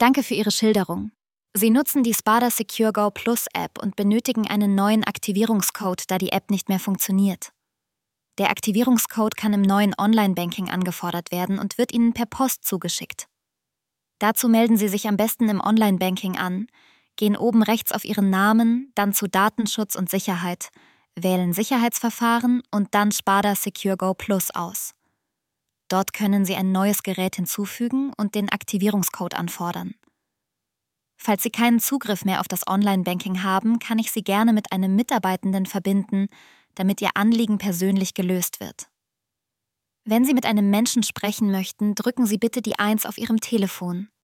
Danke für Ihre Schilderung. Sie nutzen die Spada Secure Go Plus App und benötigen einen neuen Aktivierungscode, da die App nicht mehr funktioniert. Der Aktivierungscode kann im neuen Online-Banking angefordert werden und wird Ihnen per Post zugeschickt. Dazu melden Sie sich am besten im Online-Banking an, gehen oben rechts auf Ihren Namen, dann zu Datenschutz und Sicherheit, wählen Sicherheitsverfahren und dann Spada Secure Go Plus aus. Dort können Sie ein neues Gerät hinzufügen und den Aktivierungscode anfordern. Falls Sie keinen Zugriff mehr auf das Online-Banking haben, kann ich Sie gerne mit einem Mitarbeitenden verbinden, damit Ihr Anliegen persönlich gelöst wird. Wenn Sie mit einem Menschen sprechen möchten, drücken Sie bitte die 1 auf Ihrem Telefon.